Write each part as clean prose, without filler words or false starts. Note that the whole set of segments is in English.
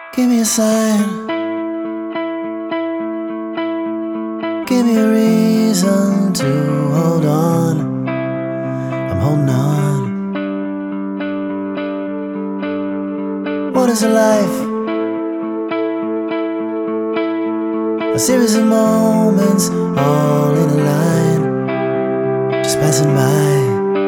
Give me a sign, give me a reason to hold on. I'm holding on. What is a life? A series of moments all in a line, just passing by.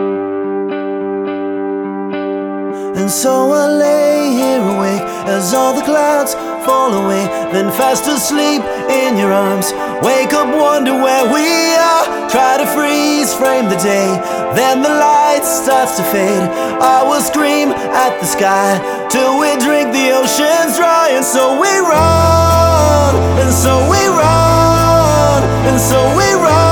And so I lay here awake as all the clouds fall away, then fast asleep in your arms. Wake up, wonder where we are, try to freeze frame the day. Then the light starts to fade, I will scream at the sky till we drink the oceans dry. And so we run, and so we run, and so we run.